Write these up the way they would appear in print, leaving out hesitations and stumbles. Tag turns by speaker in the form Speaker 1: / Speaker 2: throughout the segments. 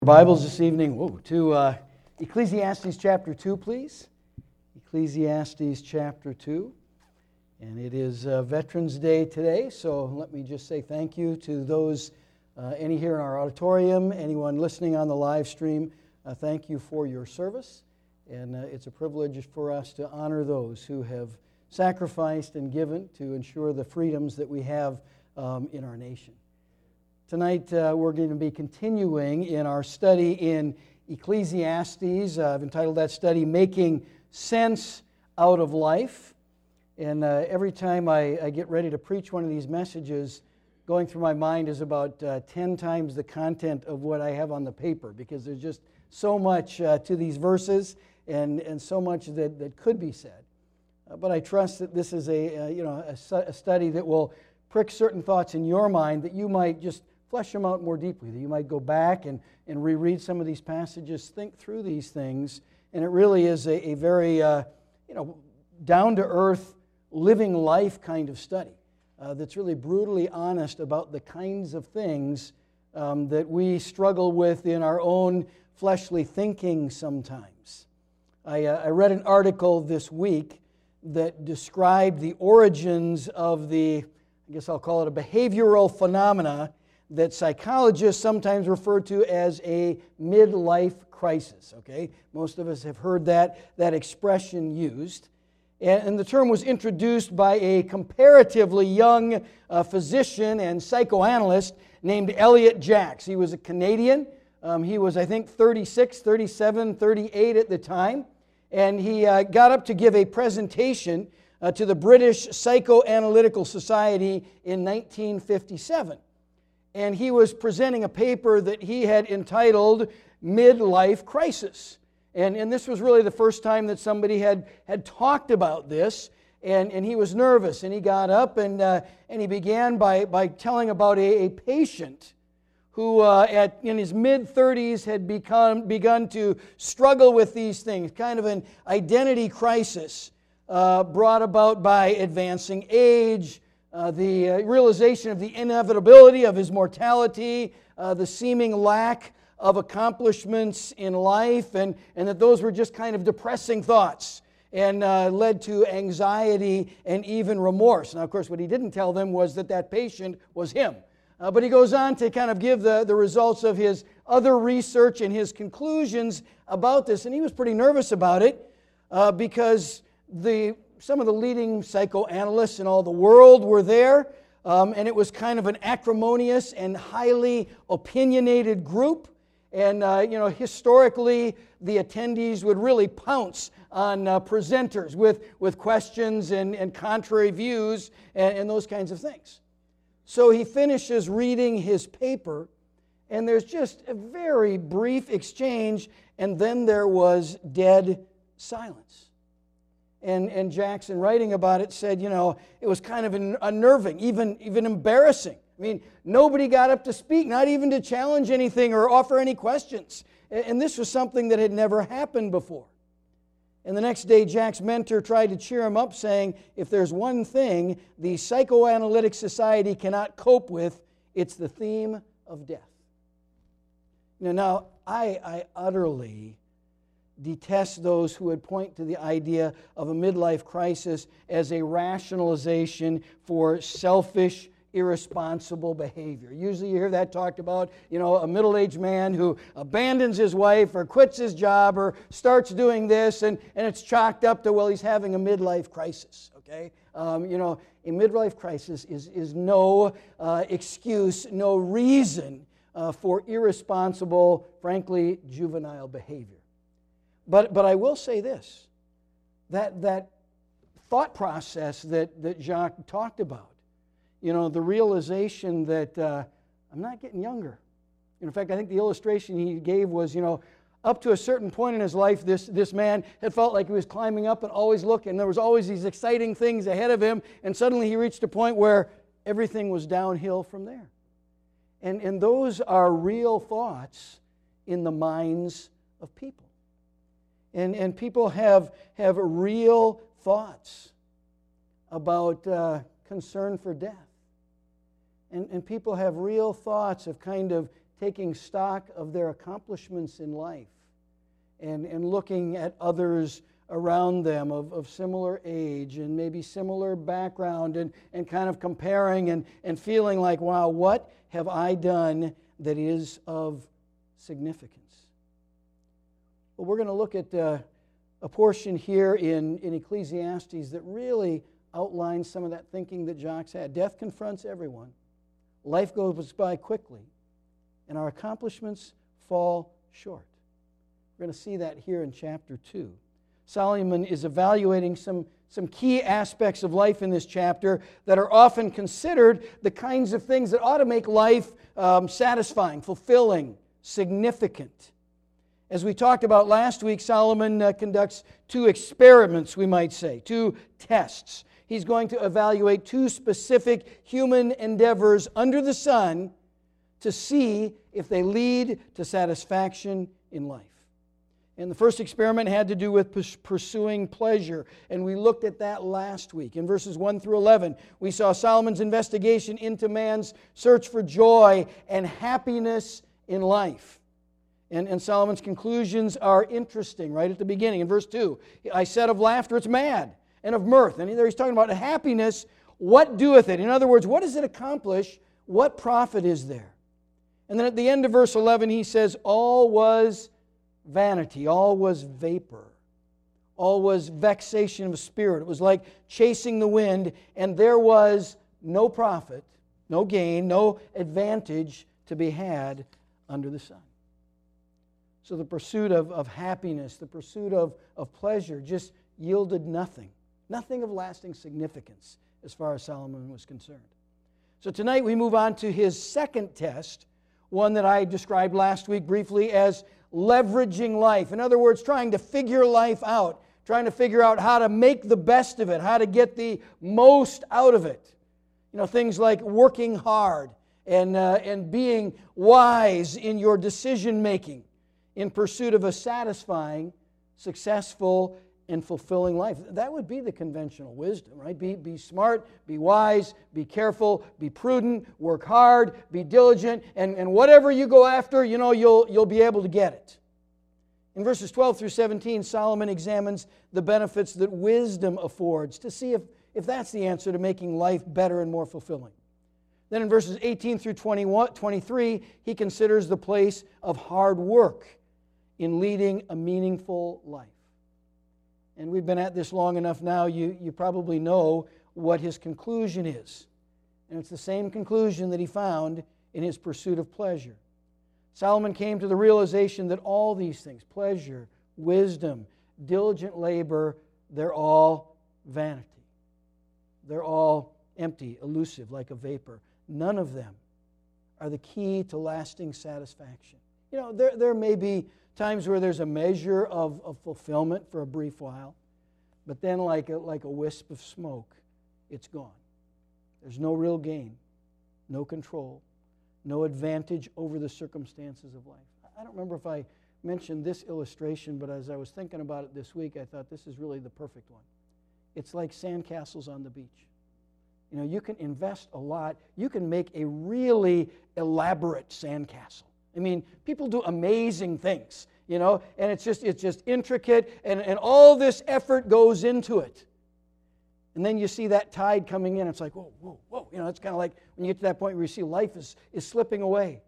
Speaker 1: Bibles this evening to Ecclesiastes chapter 2, please. Ecclesiastes chapter 2. And it is Veterans Day today, so let me just say thank you to those, any here in our auditorium, anyone listening on the live stream. Thank you for your service. And it's a privilege for us to honor those who have sacrificed and given to ensure the freedoms that we have in our nation. Tonight we're going to be continuing in our study in Ecclesiastes. I've entitled that study, Making Sense Out of Life. And every time I get ready to preach one of these messages, going through my mind is about 10 times the content of what I have on the paper, because there's just so much to these verses and so much that could be said. But I trust that this is a study that will prick certain thoughts in your mind that you might just flesh them out more deeply, that you might go back and reread some of these passages, think through these things, and it really is a very down-to-earth, living life kind of study that's really brutally honest about the kinds of things that we struggle with in our own fleshly thinking sometimes. I read an article this week that described the origins of I guess I'll call it a behavioral phenomena that psychologists sometimes refer to as a midlife crisis. Okay, most of us have heard that expression used. And the term was introduced by a comparatively young physician and psychoanalyst named Elliot Jaques. He was a Canadian. He was, I think, 36, 37, 38 at the time. And he got up to give a presentation to the British Psychoanalytical Society in 1957. And he was presenting a paper that he had entitled Midlife Crisis. And this was really the first time that somebody had talked about this, and he was nervous. And he got up and he began by telling about a patient who in his mid-30s had begun to struggle with these things, kind of an identity crisis brought about by advancing age, the realization of the inevitability of his mortality, the seeming lack of accomplishments in life, and that those were just kind of depressing thoughts and led to anxiety and even remorse. Now, of course, what he didn't tell them was that patient was him. But he goes on to kind of give the results of his other research and his conclusions about this, and he was pretty nervous about it because some of the leading psychoanalysts in all the world were there, and it was kind of an acrimonious and highly opinionated group. And, historically, the attendees would really pounce on presenters with questions and contrary views and those kinds of things. So he finishes reading his paper, and there's just a very brief exchange, and then there was dead silence. And Jackson, writing about it, said, it was kind of unnerving, even embarrassing. I mean, nobody got up to speak, not even to challenge anything or offer any questions. And this was something that had never happened before. And the next day, Jack's mentor tried to cheer him up, saying, if there's one thing the Psychoanalytic Society cannot cope with, it's the theme of death. Now I utterly detest those who would point to the idea of a midlife crisis as a rationalization for selfish, irresponsible behavior. Usually you hear that talked about, a middle-aged man who abandons his wife or quits his job or starts doing this, and it's chalked up to, well, he's having a midlife crisis, okay? A midlife crisis is no excuse, no reason for irresponsible, frankly, juvenile behavior. But I will say this, that thought process that Jacques talked about, the realization that I'm not getting younger. In fact, I think the illustration he gave was, up to a certain point in his life, this man had felt like he was climbing up and always looking. There was always these exciting things ahead of him, and suddenly he reached a point where everything was downhill from there. And those are real thoughts in the minds of people. And people have real thoughts about concern for death. And people have real thoughts of kind of taking stock of their accomplishments in life and looking at others around them of similar age and maybe similar background and kind of comparing and feeling like, wow, what have I done that is of significance? Well, we're going to look at a portion here in Ecclesiastes that really outlines some of that thinking that Jacques had. Death confronts everyone. Life goes by quickly, and our accomplishments fall short. We're going to see that here in chapter 2. Solomon is evaluating some key aspects of life in this chapter that are often considered the kinds of things that ought to make life satisfying, fulfilling, significant. As we talked about last week, Solomon conducts 2 experiments, we might say, 2 tests. He's going to evaluate 2 specific human endeavors under the sun to see if they lead to satisfaction in life. And the first experiment had to do with pursuing pleasure, and we looked at that last week. In verses 1 through 11, we saw Solomon's investigation into man's search for joy and happiness in life. And Solomon's conclusions are interesting right at the beginning. In verse 2, I said of laughter, it's mad, and of mirth. And there he's talking about happiness. What doeth it? In other words, what does it accomplish? What profit is there? And then at the end of verse 11, he says, all was vanity, all was vapor, all was vexation of spirit. It was like chasing the wind, and there was no profit, no gain, no advantage to be had under the sun. So the pursuit of happiness, the pursuit of pleasure just yielded nothing of lasting significance as far as Solomon was concerned. So tonight we move on to his second test, one that I described last week briefly as leveraging life. In other words, trying to figure life out, trying to figure out how to make the best of it, how to get the most out of it. You know, things like working hard and being wise in your decision making in pursuit of a satisfying, successful, and fulfilling life. That would be the conventional wisdom, right? Be smart, be wise, be careful, be prudent, work hard, be diligent, and whatever you go after, you know, you'll be able to get it. In verses 12 through 17, Solomon examines the benefits that wisdom affords to see if that's the answer to making life better and more fulfilling. Then in verses 18 through 23, he considers the place of hard work in leading a meaningful life. And we've been at this long enough now, you probably know what his conclusion is. And it's the same conclusion that he found in his pursuit of pleasure. Solomon came to the realization that all these things, pleasure, wisdom, diligent labor, they're all vanity. They're all empty, elusive, like a vapor. None of them are the key to lasting satisfaction. You know, there may be times where there's a measure of fulfillment for a brief while, but then like a wisp of smoke, it's gone. There's no real gain, no control, no advantage over the circumstances of life. I don't remember if I mentioned this illustration, but as I was thinking about it this week, I thought this is really the perfect one. It's like sandcastles on the beach. You know, you can invest a lot. You can make a really elaborate sandcastle. I mean, people do amazing things, you know, and it's just intricate, and all this effort goes into it. And then you see that tide coming in. It's like, whoa, whoa, whoa. You know, it's kind of like when you get to that point where you see life is slipping away.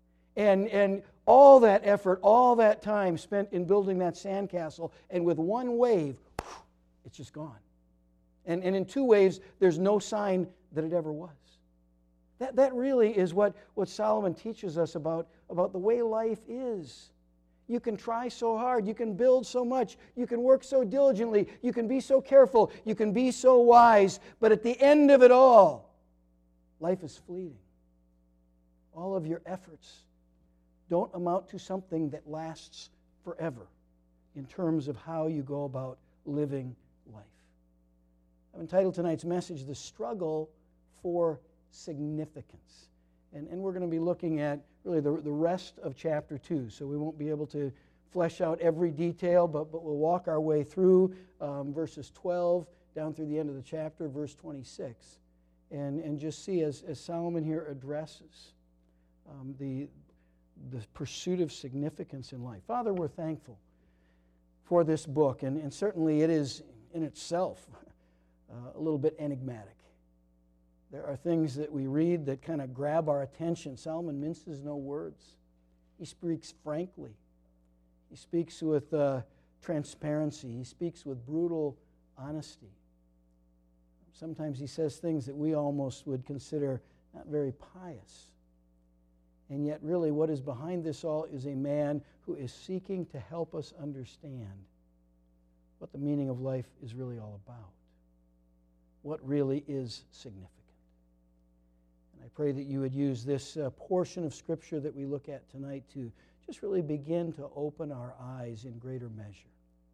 Speaker 1: And all that effort, all that time spent in building that sandcastle, and with one wave, it's just gone. And in 2 waves, there's no sign that it ever was. That really is what Solomon teaches us about the way life is. You can try so hard. You can build so much. You can work so diligently. You can be so careful. You can be so wise. But at the end of it all, life is fleeting. All of your efforts don't amount to something that lasts forever in terms of how you go about living life. I've entitled tonight's message, The Struggle for Significance. And we're going to be looking at really the rest of chapter 2. So we won't be able to flesh out every detail, but we'll walk our way through verses 12 down through the end of the chapter, verse 26, and just see as Solomon here addresses the the pursuit of significance in life. Father, we're thankful for this book, and certainly it is in itself a little bit enigmatic. There are things that we read that kind of grab our attention. Solomon minces no words. He speaks frankly. He speaks with transparency. He speaks with brutal honesty. Sometimes he says things that we almost would consider not very pious. And yet really what is behind this all is a man who is seeking to help us understand what the meaning of life is really all about. What really is significant. And I pray that you would use this portion of Scripture that we look at tonight to just really begin to open our eyes in greater measure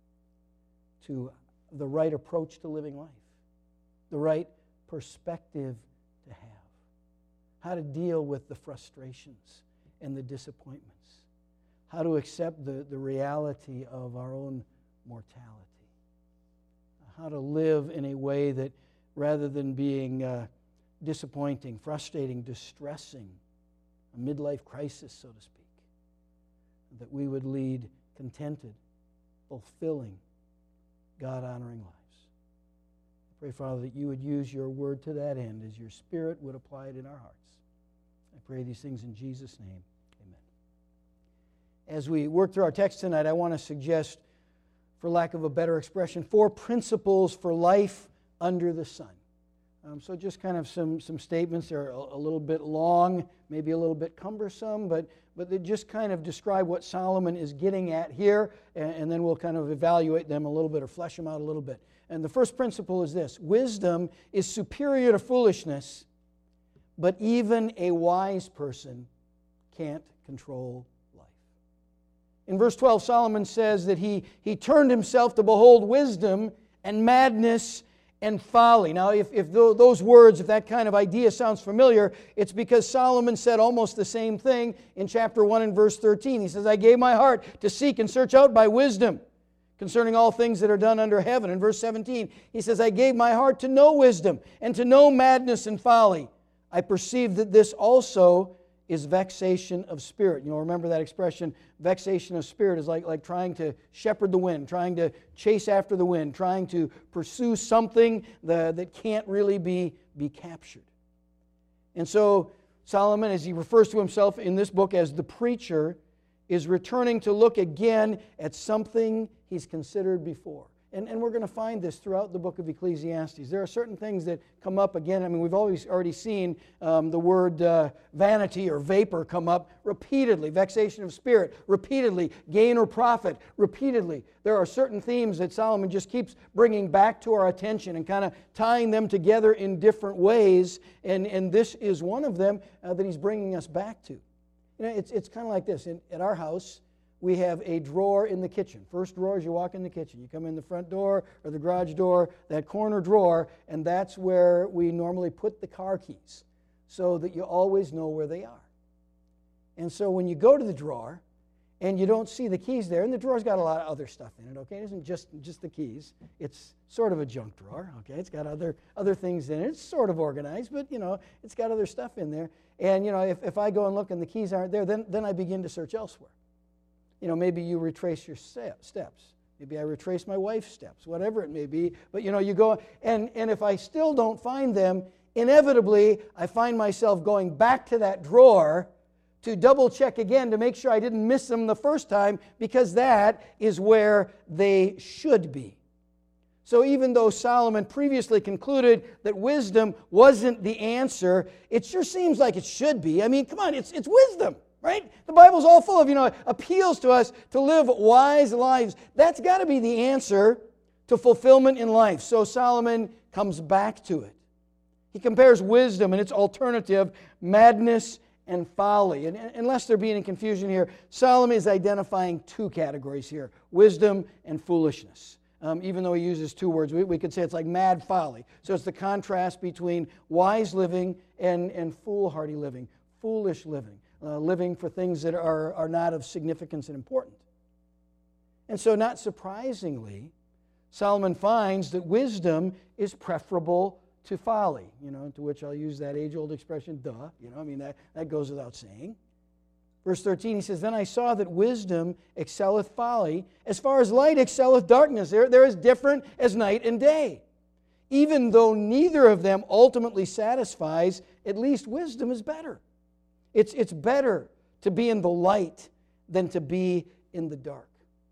Speaker 1: to the right approach to living life, the right perspective to have, how to deal with the frustrations and the disappointments, how to accept the reality of our own mortality, how to live in a way that rather than being disappointing, frustrating, distressing, a midlife crisis, so to speak, that we would lead contented, fulfilling, God-honoring lives. I pray, Father, that you would use your word to that end as your Spirit would apply it in our hearts. I pray these things in Jesus' name. Amen. As we work through our text tonight, I want to suggest, for lack of a better expression, 4 principles for life under the sun. So just kind of some statements. They're a little bit long, maybe a little bit cumbersome, but they just kind of describe what Solomon is getting at here, and then we'll kind of evaluate them a little bit or flesh them out a little bit. And the first principle is this: wisdom is superior to foolishness, but even a wise person can't control life. In verse 12, Solomon says that he turned himself to behold wisdom and madness and folly. Now, if those words, if that kind of idea sounds familiar, it's because Solomon said almost the same thing in chapter 1 and verse 13. He says, I gave my heart to seek and search out by wisdom concerning all things that are done under heaven. In verse 17, he says, I gave my heart to know wisdom and to know madness and folly. I perceive that this also is vexation of spirit. Remember that expression, vexation of spirit is like trying to shepherd the wind, trying to chase after the wind, trying to pursue something that can't really be captured. And so Solomon, as he refers to himself in this book as the preacher, is returning to look again at something he's considered before. And we're going to find this throughout the book of Ecclesiastes. There are certain things that come up again. I mean, we've already seen the word vanity or vapor come up repeatedly. Vexation of spirit, repeatedly. Gain or profit, repeatedly. There are certain themes that Solomon just keeps bringing back to our attention and kind of tying them together in different ways. And this is one of them that he's bringing us back to. It's kind of like this. At our house, we have a drawer in the kitchen. First drawer as you walk in the kitchen. You come in the front door or the garage door, that corner drawer, and that's where we normally put the car keys so that you always know where they are. And so when you go to the drawer and you don't see the keys there, and the drawer's got a lot of other stuff in it, okay? It isn't just the keys. It's sort of a junk drawer, okay? It's got other things in it. It's sort of organized, but, it's got other stuff in there. And, if I go and look and the keys aren't there, then I begin to search elsewhere. Maybe you retrace your steps. Maybe I retrace my wife's steps, whatever it may be. But, you go, and if I still don't find them, inevitably, I find myself going back to that drawer to double check again to make sure I didn't miss them the first time, because that is where they should be. So even though Solomon previously concluded that wisdom wasn't the answer, it sure seems like it should be. I mean, come on, it's wisdom. Right? The Bible's all full of, appeals to us to live wise lives. That's got to be the answer to fulfillment in life. So Solomon comes back to it. He compares wisdom and its alternative, madness and folly. And unless there be any confusion here, Solomon is identifying 2 categories here, wisdom and foolishness. Even though he uses 2 words, we could say it's like mad folly. So it's the contrast between wise living and foolhardy living, foolish living. Living for things that are not of significance and importance. And so, not surprisingly, Solomon finds that wisdom is preferable to folly, to which I'll use that age-old expression, duh, that goes without saying. Verse 13, he says, "Then I saw that wisdom excelleth folly, as far as light excelleth darkness." They're as different as night and day. Even though neither of them ultimately satisfies, at least wisdom is better. It's better to be in the light than to be in the dark.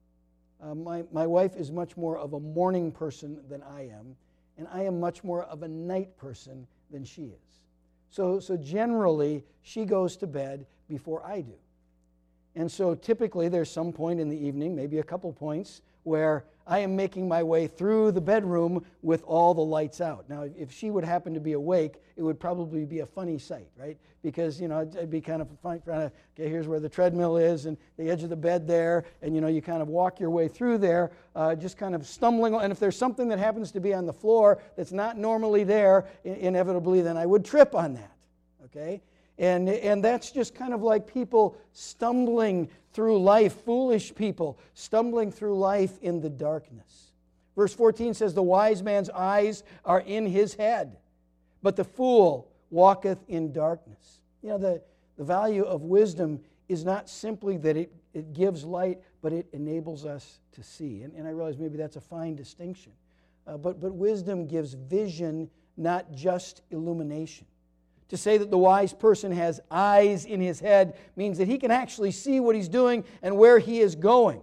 Speaker 1: My wife is much more of a morning person than I am, and I am much more of a night person than she is. So generally, she goes to bed before I do. And so typically there's some point in the evening, maybe a couple points, where I am making my way through the bedroom with all the lights out. Now, if she would happen to be awake, it would probably be a funny sight, right? Because, it'd be kind of fun, okay, here's where the treadmill is and the edge of the bed there, and, you kind of walk your way through there, just kind of stumbling. And if there's something that happens to be on the floor that's not normally there, inevitably, then I would trip on that, okay? And that's just kind of like people stumbling through life, foolish people stumbling through life in the darkness. Verse 14 says, "The wise man's eyes are in his head, but the fool walketh in darkness." The value of wisdom is not simply that it gives light, but it enables us to see. And I realize maybe that's a fine distinction. But wisdom gives vision, not just illumination. To say that the wise person has eyes in his head means that he can actually see what he's doing and where he is going.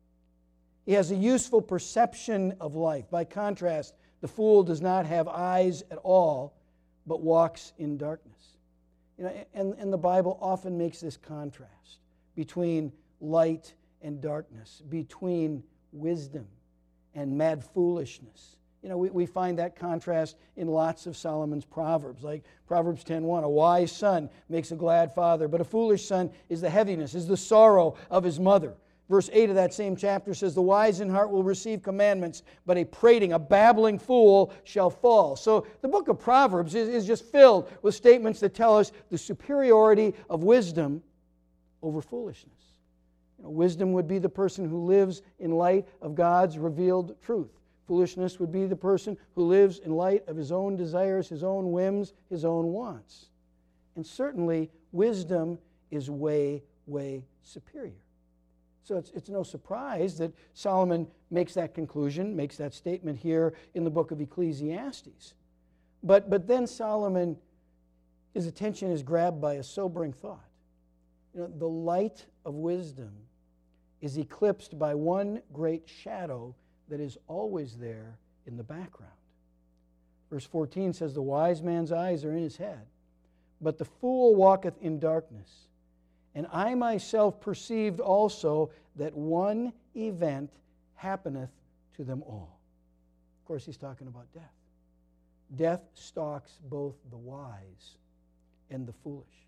Speaker 1: He has a useful perception of life. By contrast, the fool does not have eyes at all, but walks in darkness. And the Bible often makes this contrast between light and darkness, between wisdom and mad foolishness. We find that contrast in lots of Solomon's Proverbs, like Proverbs 10:1, "A wise son makes a glad father, but a foolish son is the heaviness, is the sorrow of his mother." Verse 8 of that same chapter says, "The wise in heart will receive commandments, but a prating, a babbling fool shall fall." So the book of Proverbs is just filled with statements that tell us the superiority of wisdom over foolishness. Wisdom would be the person who lives in light of God's revealed truth. Foolishness would be the person who lives in light of his own desires, his own whims, his own wants. And certainly, wisdom is way, way superior. So it's no surprise that Solomon makes that conclusion, makes that statement here in the book of Ecclesiastes. But then Solomon, his attention is grabbed by a sobering thought. The light of wisdom is eclipsed by one great shadow that is always there in the background. Verse 14 says, "The wise man's eyes are in his head, but the fool walketh in darkness. And I myself perceived also that one event happeneth to them all." Of course, he's talking about death. Death stalks both the wise and the foolish.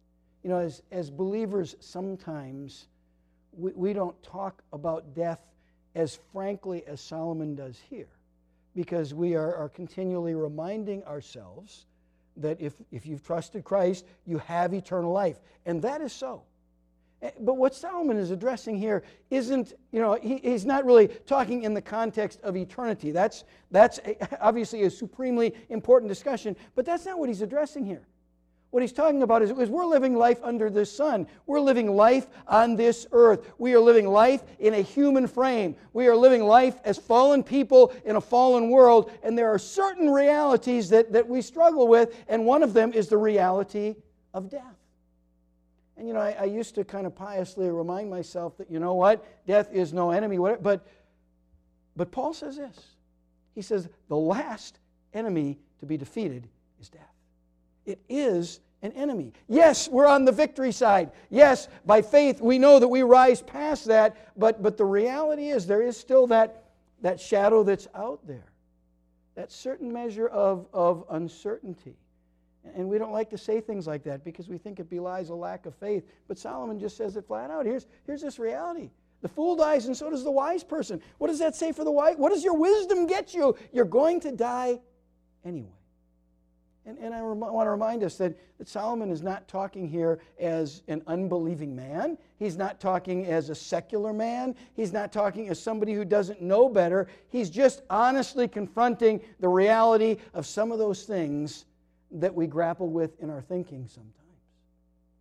Speaker 1: As believers, sometimes we don't talk about death as frankly as Solomon does here, because we are continually reminding ourselves that if you've trusted Christ, you have eternal life. And that is so. But what Solomon is addressing here isn't, he's not really talking in the context of eternity. That's obviously a supremely important discussion, but that's not what he's addressing here. What he's talking about is we're living life under the sun. We're living life on this earth. We are living life in a human frame. We are living life as fallen people in a fallen world, and there are certain realities that we struggle with, and one of them is the reality of death. And I used to kind of piously remind myself that, death is no enemy, but Paul says this. He says the last enemy to be defeated is death. It is an enemy. Yes, we're on the victory side. Yes, by faith we know that we rise past that, but the reality is there is still that shadow that's out there, that certain measure of uncertainty. And we don't like to say things like that because we think it belies a lack of faith. But Solomon just says it flat out. Here's this reality. The fool dies and so does the wise person. What does that say for the wise? What does your wisdom get you? You're going to die anyway. And I want to remind us that Solomon is not talking here as an unbelieving man. He's not talking as a secular man. He's not talking as somebody who doesn't know better. He's just honestly confronting the reality of some of those things that we grapple with in our thinking sometimes.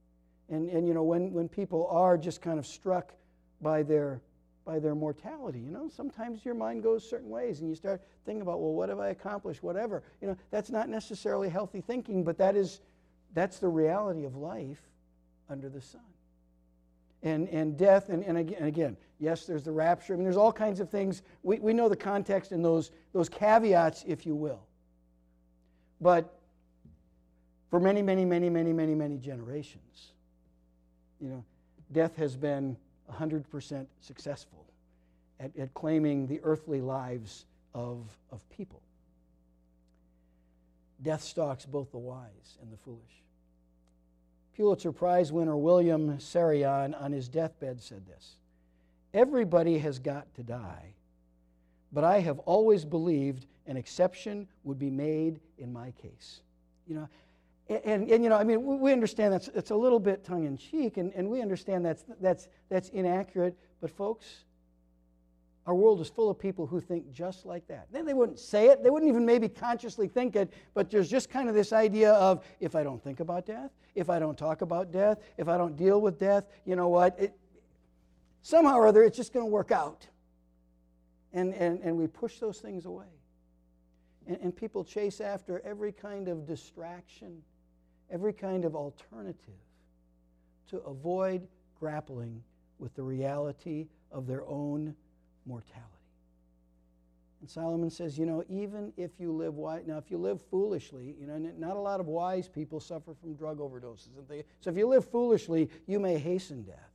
Speaker 1: And when people are just kind of struck by their mortality, sometimes your mind goes certain ways and you start thinking about, well, what have I accomplished, whatever. That's not necessarily healthy thinking, but that's the reality of life under the sun. And death, and again, yes, there's the rapture. I mean, there's all kinds of things. We know the context and those caveats, if you will. But for many, many, many, many, many, many generations, death has been 100% successful at claiming the earthly lives of people. Death stalks both the wise and the foolish. Pulitzer Prize winner William Sarian on his deathbed said this: "Everybody has got to die, but I have always believed an exception would be made in my case." We understand it's a little bit tongue-in-cheek, and we understand that's inaccurate, but folks, our world is full of people who think just like that. Then they wouldn't say it, they wouldn't even maybe consciously think it, but there's just kind of this idea of, if I don't think about death, if I don't talk about death, if I don't deal with death, you know what, somehow or other it's just going to work out. And we push those things away. And people chase after every kind of distraction, every kind of alternative to avoid grappling with the reality of their own mortality. And Solomon says, even if you live wise, now if you live foolishly, not a lot of wise people suffer from drug overdoses. So if you live foolishly, you may hasten death.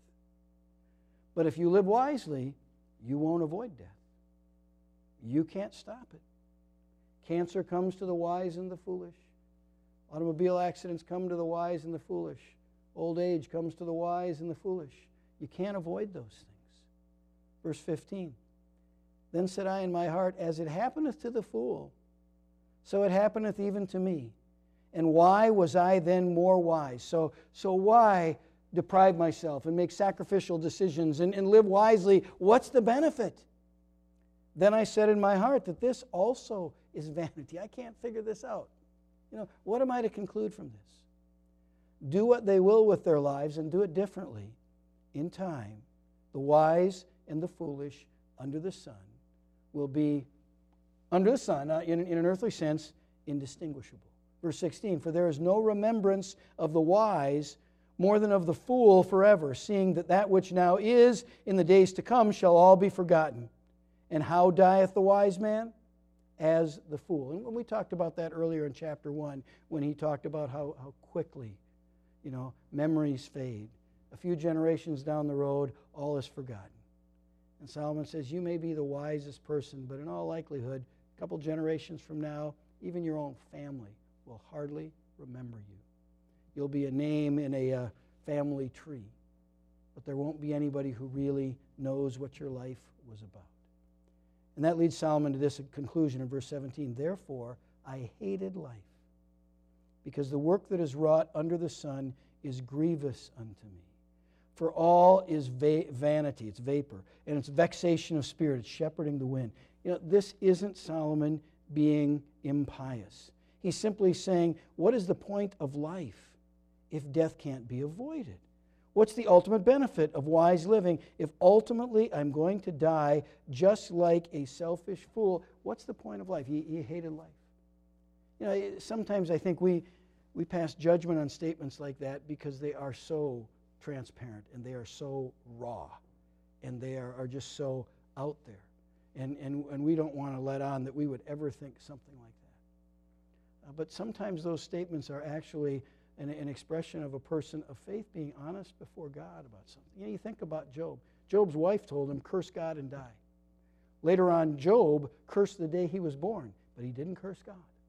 Speaker 1: But if you live wisely, you won't avoid death. You can't stop it. Cancer comes to the wise and the foolish. Automobile accidents come to the wise and the foolish. Old age comes to the wise and the foolish. You can't avoid those things. Verse 15, "Then said I in my heart, as it happeneth to the fool, so it happeneth even to me. And why was I then more wise?" So why deprive myself and make sacrificial decisions and live wisely? What's the benefit? "Then I said in my heart that this also is vanity." I can't figure this out. What am I to conclude from this? Do what they will with their lives and do it differently. In time, the wise and the foolish under the sun will be, under the sun, in an earthly sense, indistinguishable. Verse 16, "For there is no remembrance of the wise more than of the fool forever, seeing that which now is in the days to come shall all be forgotten. And how dieth the wise man? As the fool." And we talked about that earlier in chapter 1 when he talked about how quickly, memories fade. A few generations down the road, all is forgotten. And Solomon says, you may be the wisest person, but in all likelihood, a couple generations from now, even your own family will hardly remember you. You'll be a name in a family tree, but there won't be anybody who really knows what your life was about. And that leads Solomon to this conclusion in verse 17. "Therefore I hated life, because the work that is wrought under the sun is grievous unto me. For all is vanity," it's vapor, "and it's vexation of spirit," it's shepherding the wind. This isn't Solomon being impious. He's simply saying, what is the point of life if death can't be avoided? What's the ultimate benefit of wise living if ultimately I'm going to die just like a selfish fool? What's the point of life? He hated life. Sometimes I think we pass judgment on statements like that because they are so transparent and they are so raw and they are just so out there. And we don't want to let on that we would ever think something like that. But sometimes those statements are actually an expression of a person of faith being honest before God about something. You think about Job. Job's wife told him, curse God and die. Later on, Job cursed the day he was born, but he didn't curse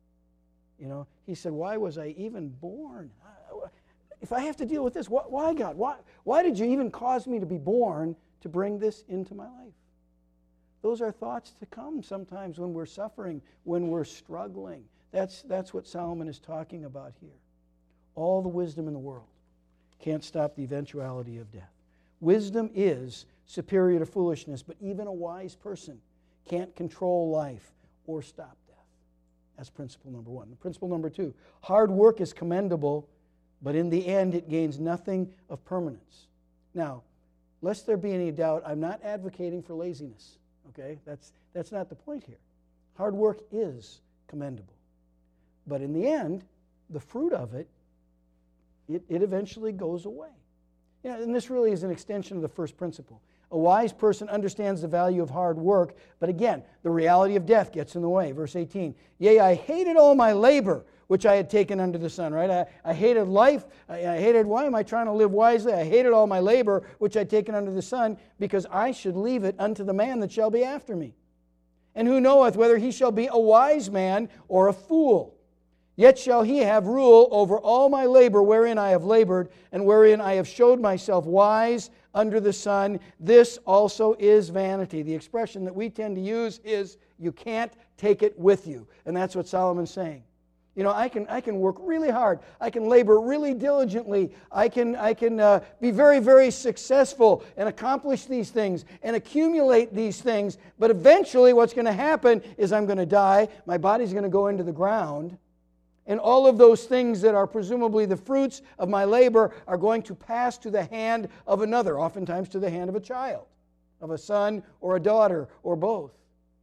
Speaker 1: God. He said, why was I even born? If I have to deal with this, why God? Why did you even cause me to be born to bring this into my life? Those are thoughts to come sometimes when we're suffering, when we're struggling. That's what Solomon is talking about here. All the wisdom in the world can't stop the eventuality of death. Wisdom is superior to foolishness, but even a wise person can't control life or stop death. That's principle number one. Principle number two, hard work is commendable, but in the end it gains nothing of permanence. Now, lest there be any doubt, I'm not advocating for laziness, okay? That's not the point here. Hard work is commendable. But in the end, the fruit of it eventually goes away. And this really is an extension of the first principle. A wise person understands the value of hard work, but again, the reality of death gets in the way. Verse 18, yea, I hated all my labor, which I had taken under the sun, right? I hated life. I hated, why am I trying to live wisely? I hated all my labor, which I had taken under the sun, because I should leave it unto the man that shall be after me. And who knoweth whether he shall be a wise man or a fool? Yet shall he have rule over all my labor wherein I have labored, and wherein I have showed myself wise under the sun. This also is vanity. The expression that we tend to use is, you can't take it with you. And that's what Solomon's saying. You know, I can work really hard. I can labor really diligently. I can be very, very successful and accomplish these things and accumulate these things. But eventually what's going to happen is I'm going to die. My body's going to go into the ground. And all of those things that are presumably the fruits of my labor are going to pass to the hand of another, oftentimes to the hand of a child, of a son or a daughter or both.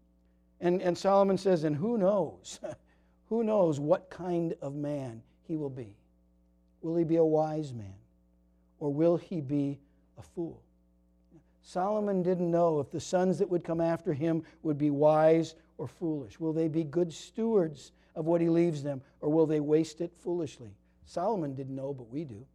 Speaker 1: And Solomon says, and who knows? Who knows what kind of man he will be? Will he be a wise man? Or will he be a fool? Solomon didn't know if the sons that would come after him would be wise or foolish. Will they be good stewards of what he leaves them, or will they waste it foolishly? Solomon didn't know, but we do.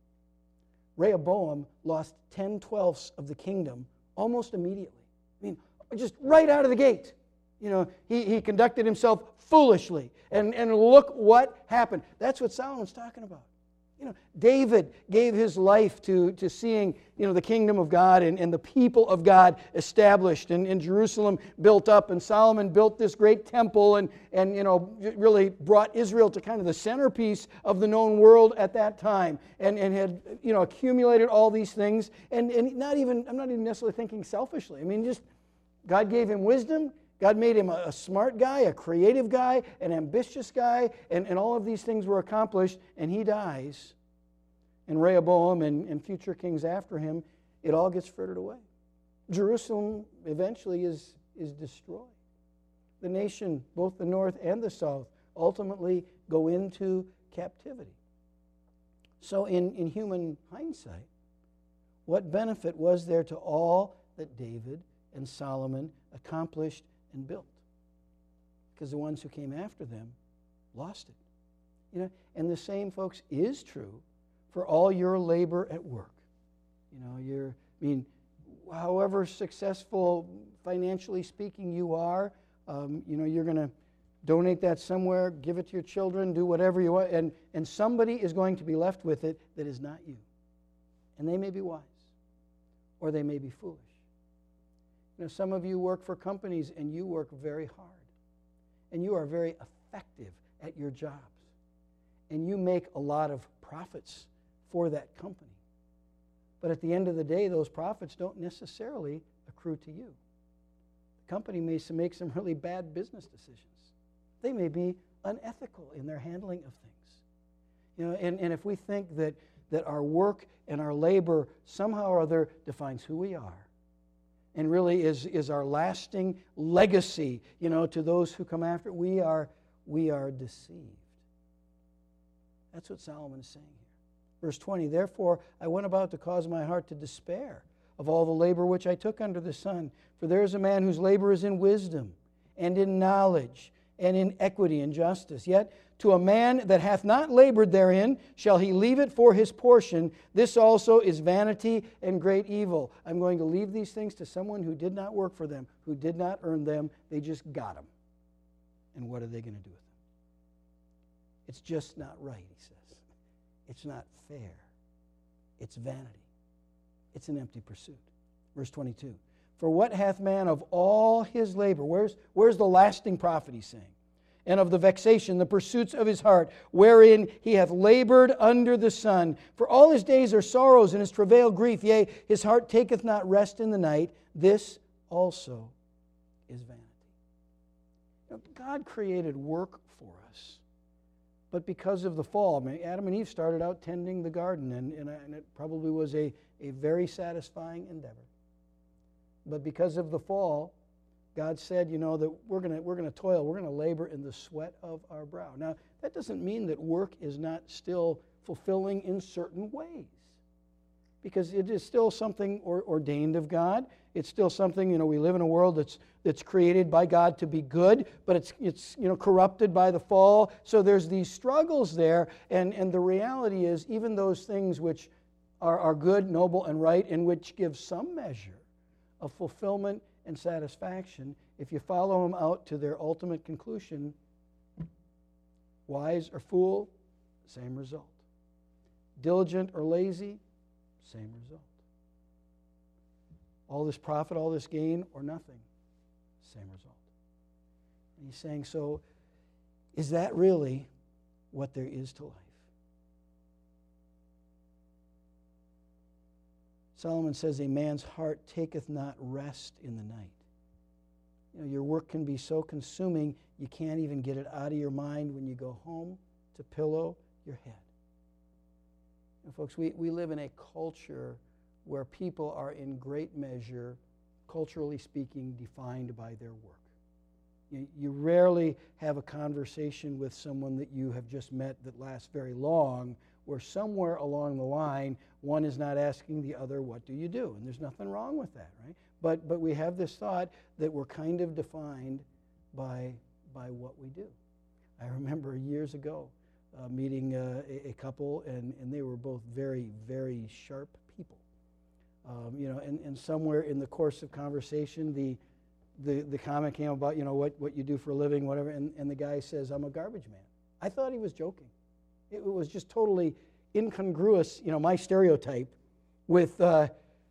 Speaker 1: Rehoboam lost 10/12 of the kingdom almost immediately. I mean, just right out of the gate. You know, he conducted himself foolishly. And look what happened. That's what Solomon's talking about. You know, David gave his life to seeing, you know, the kingdom of God and the people of God established and Jerusalem built up. And Solomon built this great temple and you know, really brought Israel to kind of the centerpiece of the known world at that time. And had, you know, accumulated all these things. And I'm not even necessarily thinking selfishly. I mean, just God gave him wisdom. God made him a smart guy, a creative guy, an ambitious guy, and all of these things were accomplished, and he dies. And Rehoboam and future kings after him, it all gets frittered away. Jerusalem eventually is destroyed. The nation, both the north and the south, ultimately go into captivity. So in human hindsight, what benefit was there to all that David and Solomon accomplished and built? Because the ones who came after them lost it. You know, and the same, folks, is true for all your labor at work. You know, however successful financially speaking you are, you know, you're going to donate that somewhere, give it to your children, do whatever you want, and somebody is going to be left with it that is not you. And they may be wise, or they may be foolish. You know, some of you work for companies and you work very hard. And you are very effective at your jobs. And you make a lot of profits for that company. But at the end of the day, those profits don't necessarily accrue to you. The company may make some really bad business decisions. They may be unethical in their handling of things. You know, and if we think that our work and our labor somehow or other defines who we are, and really is our lasting legacy, you know, to those who come after, we are deceived. That's what Solomon is saying here. Verse 20, therefore I went about to cause my heart to despair of all the labor which I took under the sun. For there is a man whose labor is in wisdom, and in knowledge, and in equity and justice. Yet to a man that hath not labored therein shall he leave it for his portion. This also is vanity and great evil. I'm going to leave these things to someone who did not work for them, who did not earn them. They just got them. And what are they going to do with them? It's just not right, he says. It's not fair. It's vanity. It's an empty pursuit. Verse 22. For what hath man of all his labor? Where's the lasting profit, he's saying? And of the vexation, the pursuits of his heart, wherein he hath labored under the sun. For all his days are sorrows, and his travail grief. Yea, his heart taketh not rest in the night. This also is vanity. Now, God created work for us but because of the fall. I mean, Adam and Eve started out tending the garden, and it probably was a very satisfying endeavor. But because of the fall, God said, that we're going to toil, we're going to labor in the sweat of our brow. Now, that doesn't mean that work is not still fulfilling in certain ways, because it is still something ordained of God. It's still something, we live in a world that's created by God to be good, but it's corrupted by the fall. So there's these struggles there, and the reality is even those things which are good, noble, and right, and which give some measure of fulfillment and satisfaction, if you follow them out to their ultimate conclusion, wise or fool, same result. Diligent or lazy, same result. All this profit, all this gain, or nothing, same result. And he's saying, so is that really what there is to life? Solomon says, a man's heart taketh not rest in the night. Your work can be so consuming, you can't even get it out of your mind when you go home to pillow your head. Folks, we live in a culture where people are in great measure, culturally speaking, defined by their work. You rarely have a conversation with someone that you have just met that lasts very long, where somewhere along the line, one is not asking the other, what do you do? And there's nothing wrong with that, right? But we have this thought that we're kind of defined by what we do. I remember years ago meeting a couple, and they were both very, very sharp people. And somewhere in the course of conversation, the comment came about, what you do for a living, whatever, and the guy says, I'm a garbage man. I thought he was joking. It was just totally incongruous, my stereotype with, the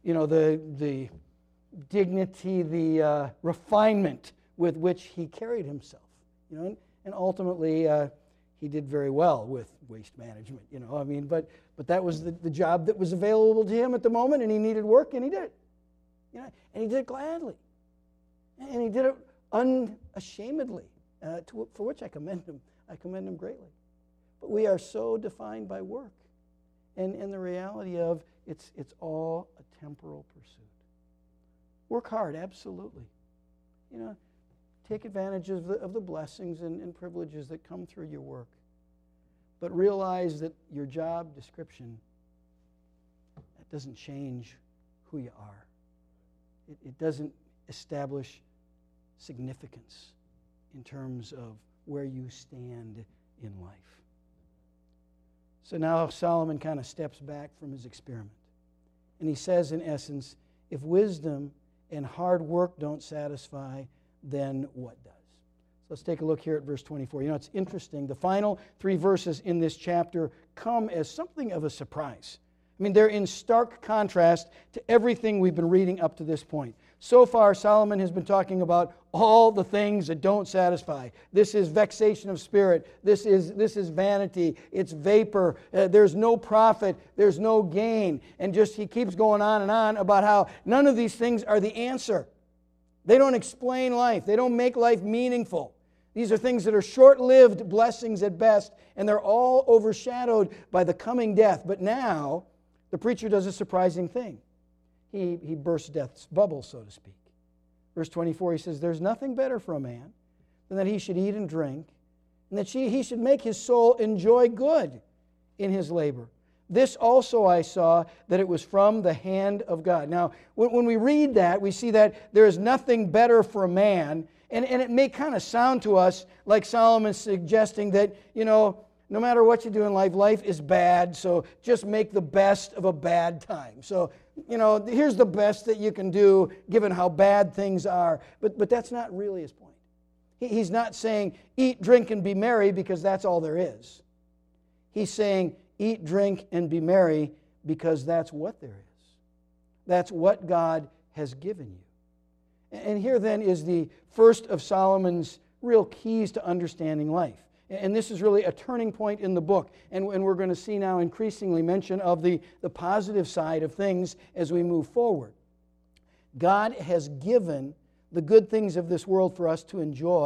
Speaker 1: dignity, the refinement with which he carried himself, and ultimately he did very well with waste management, but that was the job that was available to him at the moment, and he needed work, and he did it, and he did it gladly, and he did it unashamedly, for which I commend him. I commend him greatly. But we are so defined by work, and the reality of it's all a temporal pursuit. Work hard, absolutely. Take advantage of the blessings and privileges that come through your work. But realize that your job description, that doesn't change who you are. It doesn't establish significance in terms of where you stand in life. So now Solomon kind of steps back from his experiment. And he says, in essence, if wisdom and hard work don't satisfy, then what does? So let's take a look here at verse 24. It's interesting. The final 3 verses in this chapter come as something of a surprise. I mean, they're in stark contrast to everything we've been reading up to this point. So far, Solomon has been talking about all the things that don't satisfy. This is vexation of spirit. This is vanity. It's vapor. There's no profit. There's no gain. And he keeps going on and on about how none of these things are the answer. They don't explain life. They don't make life meaningful. These are things that are short-lived blessings at best, and they're all overshadowed by the coming death. But now, the preacher does a surprising thing. He bursts death's bubble, so to speak. Verse 24, he says, there's nothing better for a man than that he should eat and drink, and that he should make his soul enjoy good in his labor. This also I saw, that it was from the hand of God. Now, when we read that, we see that there is nothing better for a man, and it may kind of sound to us like Solomon suggesting that, no matter what you do in life, life is bad, so just make the best of a bad time. So, here's the best that you can do given how bad things are. But that's not really his point. He's not saying eat, drink, and be merry because that's all there is. He's saying eat, drink, and be merry because that's what there is. That's what God has given you. And here then is the first of Solomon's real keys to understanding life. And this is really a turning point in the book. And we're going to see now increasingly mention of the positive side of things as we move forward. God has given the good things of this world for us to enjoy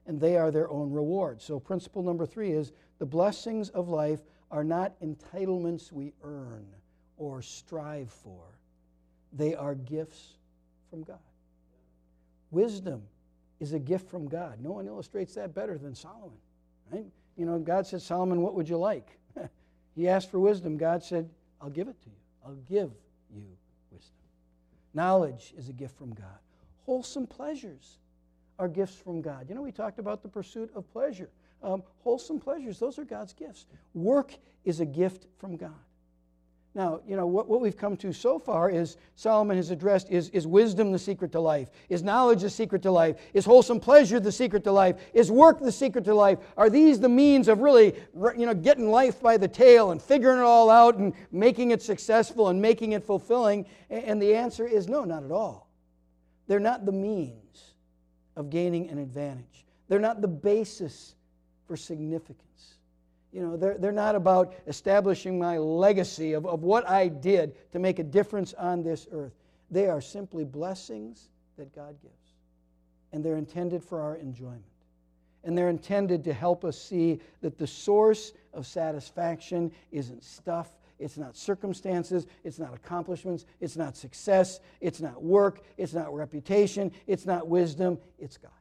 Speaker 1: and they are their own reward. So principle number 3 is the blessings of life are not entitlements we earn or strive for. They are gifts from God. Wisdom is a gift from God. No one illustrates that better than Solomon, right? You know, God said, Solomon, what would you like? He asked for wisdom. God said, I'll give it to you. I'll give you wisdom. Knowledge is a gift from God. Wholesome pleasures are gifts from God. You know, we talked about the pursuit of pleasure. Wholesome pleasures, those are God's gifts. Work is a gift from God. Now, you know, what we've come to so far is Solomon has addressed, is wisdom the secret to life? Is knowledge the secret to life? Is wholesome pleasure the secret to life? Is work the secret to life? Are these the means of really, you know, getting life by the tail and figuring it all out and making it successful and making it fulfilling? And the answer is no, not at all. They're not the means of gaining an advantage. They're not the basis for significance. You know, they're not about establishing my legacy of what I did to make a difference on this earth. They are simply blessings that God gives. And they're intended for our enjoyment. And they're intended to help us see that the source of satisfaction isn't stuff, it's not circumstances, it's not accomplishments, it's not success, it's not work, it's not reputation, it's not wisdom, it's God.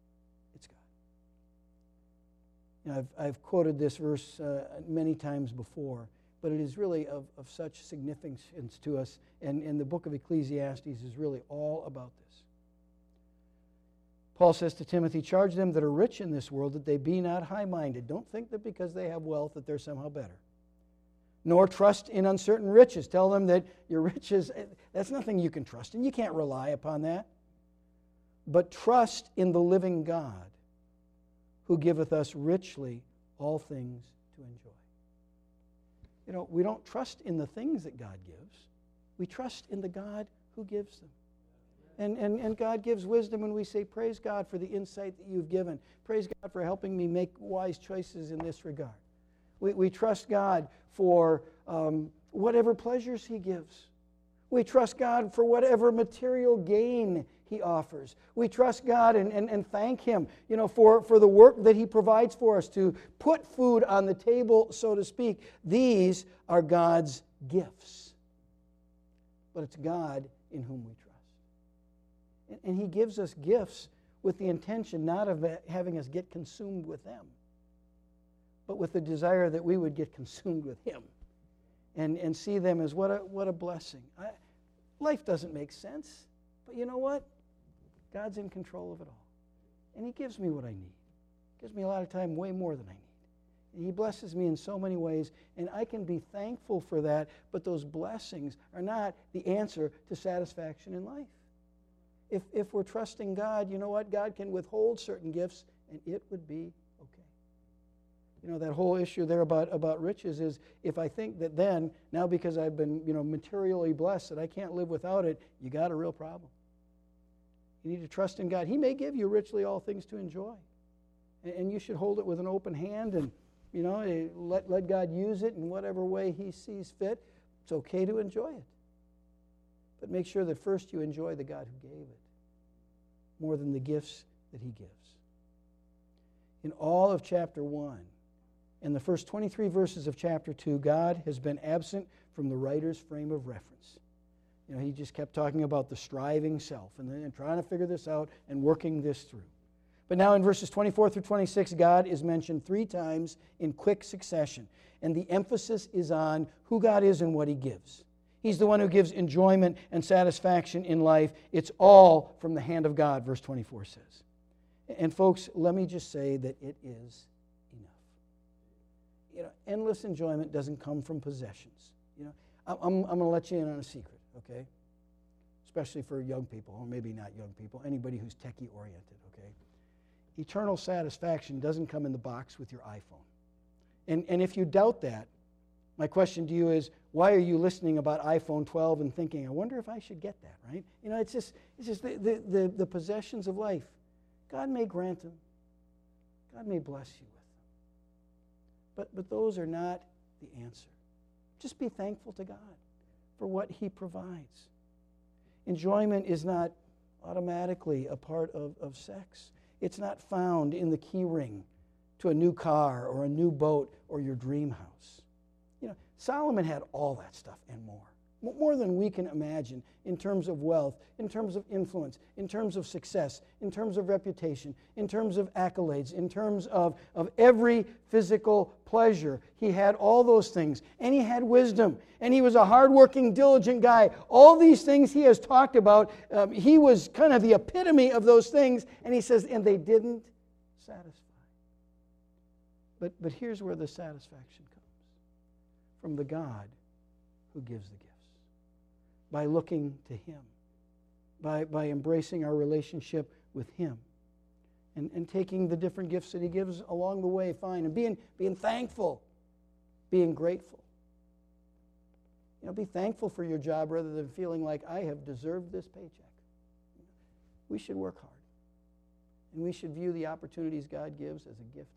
Speaker 1: You know, I've quoted this verse many times before, but it is really of such significance to us, and the book of Ecclesiastes is really all about this. Paul says to Timothy, charge them that are rich in this world that they be not high-minded. Don't think that because they have wealth that they're somehow better. Nor trust in uncertain riches. Tell them that your riches, that's nothing you can trust in. You can't rely upon that. But trust in the living God, who giveth us richly all things to enjoy. You know, we don't trust in the things that God gives. We trust in the God who gives them. And God gives wisdom, and we say, praise God for the insight that you've given. Praise God for helping me make wise choices in this regard. We trust God for whatever pleasures He gives. We trust God for whatever material gain He offers. We trust God and thank Him, you know, for the work that He provides for us to put food on the table, so to speak. These are God's gifts. But it's God in whom we trust. And He gives us gifts with the intention not of having us get consumed with them, but with the desire that we would get consumed with Him and see them as what a blessing. Life doesn't make sense, but you know what? God's in control of it all. And He gives me what I need. Gives me a lot of time, way more than I need. And He blesses me in so many ways, and I can be thankful for that, but those blessings are not the answer to satisfaction in life. If we're trusting God, you know what? God can withhold certain gifts, and it would be okay. You know, that whole issue there about riches is, if I think that then, now because I've been, you know, materially blessed, that I can't live without it, you got a real problem. You need to trust in God. He may give you richly all things to enjoy. And you should hold it with an open hand and, you know, let God use it in whatever way He sees fit. It's okay to enjoy it. But make sure that first you enjoy the God who gave it more than the gifts that He gives. In all of chapter 1 and the first 23 verses of chapter 2, God has been absent from the writer's frame of reference. You know, he just kept talking about the striving self and trying to figure this out and working this through. But now in verses 24 through 26, God is mentioned 3 times in quick succession. And the emphasis is on who God is and what He gives. He's the one who gives enjoyment and satisfaction in life. It's all from the hand of God, verse 24 says. And folks, let me just say that it is enough. You know, endless enjoyment doesn't come from possessions. You know, I'm going to let you in on a secret, okay? Especially for young people, or maybe not young people, anybody who's techie oriented, okay? Eternal satisfaction doesn't come in the box with your iPhone. And if you doubt that, my question to you is, why are you listening about iPhone 12 and thinking, I wonder if I should get that, right? You know, it's just the possessions of life. God may grant them. God may bless you with them. But those are not the answer. Just be thankful to God for what He provides. Enjoyment is not automatically a part of sex. It's not found in the key ring to a new car or a new boat or your dream house. Solomon had all that stuff and more than we can imagine in terms of wealth, in terms of influence, in terms of success, in terms of reputation, in terms of accolades, in terms of every physical pleasure. He had all those things, and he had wisdom, and he was a hardworking, diligent guy. All these things he has talked about, he was kind of the epitome of those things, and he says, and they didn't satisfy. But here's where the satisfaction comes. From the God who gives the gifts. By looking to Him. By embracing our relationship with Him. And taking the different gifts that He gives along the way, fine. And being thankful. Being grateful. Be thankful for your job rather than feeling like I have deserved this paycheck. We should work hard. And we should view the opportunities God gives as a gift.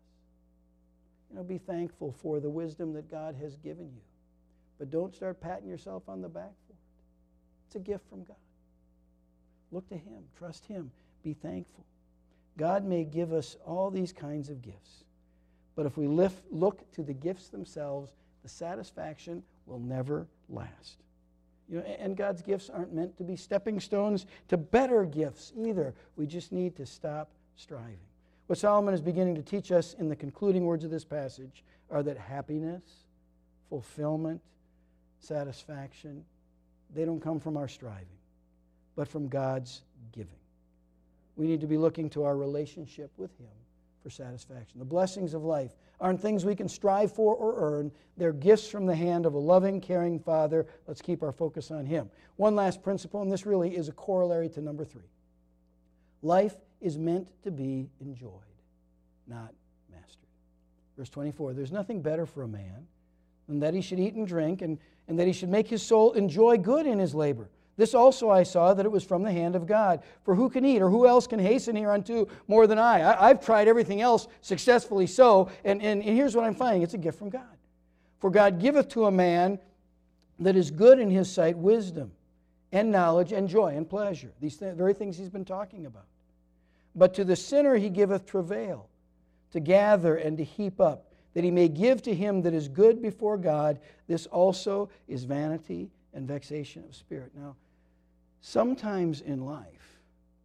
Speaker 1: Be thankful for the wisdom that God has given you. But don't start patting yourself on the back for it. It's a gift from God. Look to Him. Trust Him. Be thankful. God may give us all these kinds of gifts. But if we look to the gifts themselves, the satisfaction will never last. And God's gifts aren't meant to be stepping stones to better gifts either. We just need to stop striving. What Solomon is beginning to teach us in the concluding words of this passage are that happiness, fulfillment, satisfaction, they don't come from our striving, but from God's giving. We need to be looking to our relationship with Him for satisfaction. The blessings of life aren't things we can strive for or earn. They're gifts from the hand of a loving, caring Father. Let's keep our focus on Him. One last principle, and this really is a corollary to number 3. Life is meant to be enjoyed, not mastered. Verse 24, there's nothing better for a man than that he should eat and drink, and that he should make his soul enjoy good in his labor. This also I saw, that it was from the hand of God. For who can eat, or who else can hasten hereunto more than I? I've tried everything else successfully so, and here's what I'm finding. It's a gift from God. For God giveth to a man that is good in his sight wisdom and knowledge and joy and pleasure. These very things he's been talking about. But to the sinner he giveth travail, to gather and to heap up, that he may give to him that is good before God. This also is vanity and vexation of spirit. Now, sometimes in life,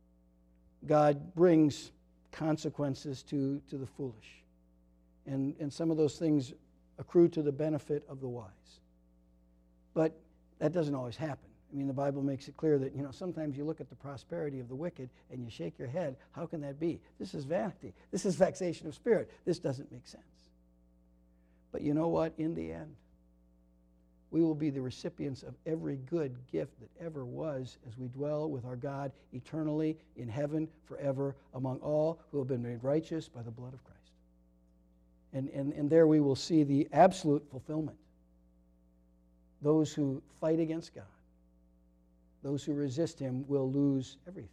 Speaker 1: God brings consequences to the foolish. And some of those things accrue to the benefit of the wise. But that doesn't always happen. I mean, the Bible makes it clear that, sometimes you look at the prosperity of the wicked and you shake your head. How can that be? This is vanity. This is vexation of spirit. This doesn't make sense. But you know what? In the end, we will be the recipients of every good gift that ever was as we dwell with our God eternally in heaven forever among all who have been made righteous by the blood of Christ. And there we will see the absolute fulfillment. Those who fight against God, those who resist Him will lose everything.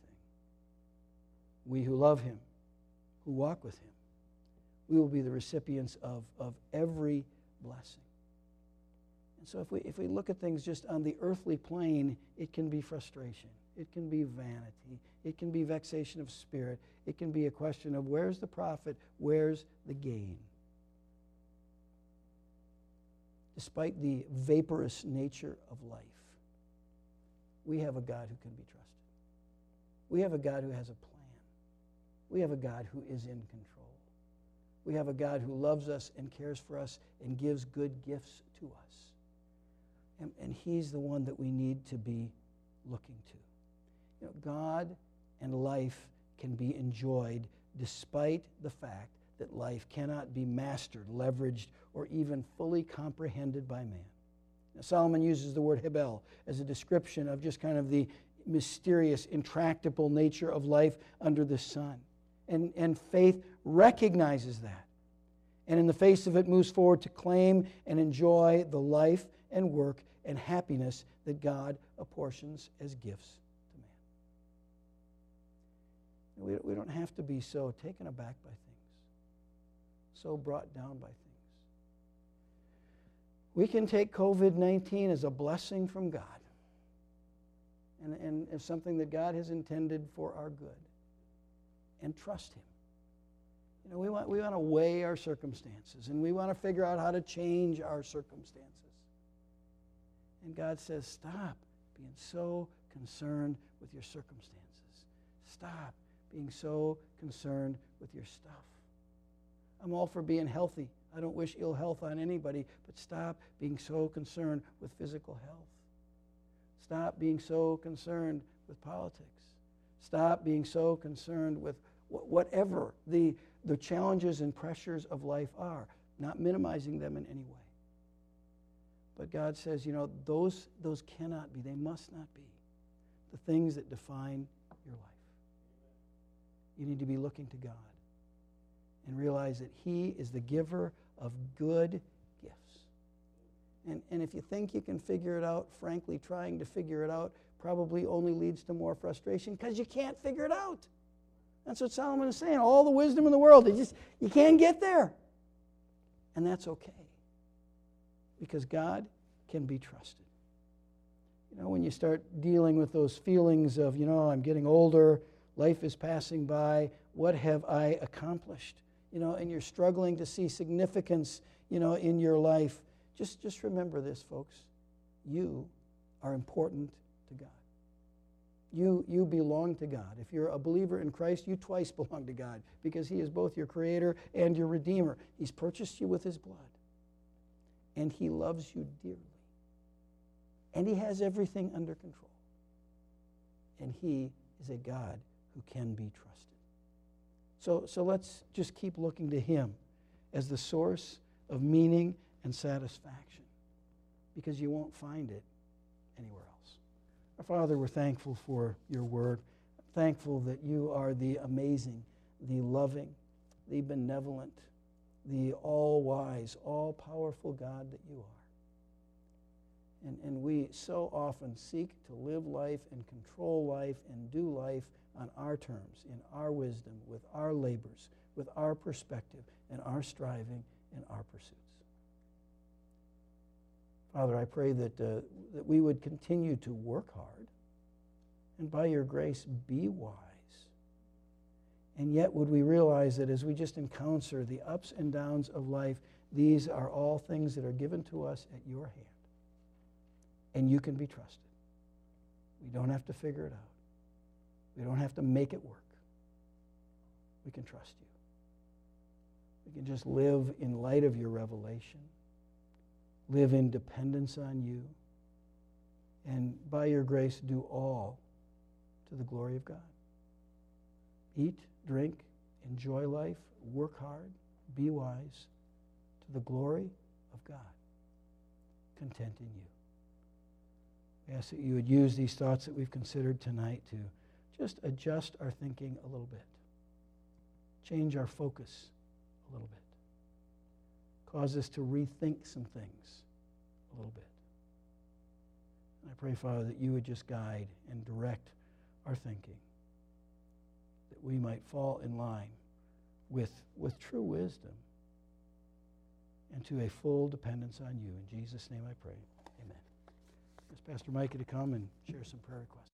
Speaker 1: We who love Him, who walk with Him, we will be the recipients of every blessing. And so if we look at things just on the earthly plane, it can be frustration. It can be vanity. It can be vexation of spirit. It can be a question of where's the profit, where's the gain? Despite the vaporous nature of life, we have a God who can be trusted. We have a God who has a plan. We have a God who is in control. We have a God who loves us and cares for us and gives good gifts to us. And He's the one that we need to be looking to. God and life can be enjoyed despite the fact that life cannot be mastered, leveraged, or even fully comprehended by man. Now, Solomon uses the word hebel as a description of just kind of the mysterious, intractable nature of life under the sun. And faith recognizes that. And in the face of it moves forward to claim and enjoy the life and work and happiness that God apportions as gifts to man. We don't have to be so taken aback by things, so brought down by things. We can take COVID-19 as a blessing from God and as something that God has intended for our good. and trust him. You know, we want to weigh our circumstances, and we want to figure out how to change our circumstances. And God says, stop being so concerned with your circumstances. Stop being so concerned with your stuff. I'm all for being healthy. I don't wish ill health on anybody, but stop being so concerned with physical health. Stop being so concerned with politics. Stop being so concerned with whatever the challenges and pressures of life are, not minimizing them in any way. But God says, you know, those cannot be, they must not be the things that define your life. You need to be looking to God and realize that he is the giver of good gifts. And if you think you can figure it out, frankly, trying to figure it out probably only leads to more frustration because you can't figure it out. That's what Solomon is saying. All the wisdom in the world, you can't get there. And that's okay. Because God can be trusted. You know, when you start dealing with those feelings of, you know, I'm getting older, life is passing by, what have I accomplished? You know, and you're struggling to see significance, you know, in your life. Just remember this, folks. You are important to God. You belong to God. If you're a believer in Christ, you twice belong to God because he is both your creator and your redeemer. He's purchased you with his blood. And he loves you dearly. And he has everything under control. And he is a God who can be trusted. So let's just keep looking to him as the source of meaning and satisfaction, because you won't find it anywhere else. Our Father, we're thankful for your word. Thankful that you are the amazing, the loving, the benevolent, the all-wise, all-powerful God that you are. And we so often seek to live life and control life and do life on our terms, in our wisdom, with our labors, with our perspective, and our striving and our pursuits. Father, I pray that we would continue to work hard and by your grace be wise. And yet would we realize that as we just encounter the ups and downs of life, these are all things that are given to us at your hand. And you can be trusted. We don't have to figure it out. We don't have to make it work. We can trust you. We can just live in light of your revelation, live in dependence on you, and by your grace do all to the glory of God. Eat, drink, enjoy life, work hard, be wise, to the glory of God, content in you. I ask that you would use these thoughts that we've considered tonight to just adjust our thinking a little bit, change our focus a little bit, cause us to rethink some things a little bit. And I pray, Father, that you would just guide and direct our thinking, that we might fall in line with true wisdom and to a full dependence on you. In Jesus' name I pray. Amen. Ask Pastor Micah to come and share some prayer requests.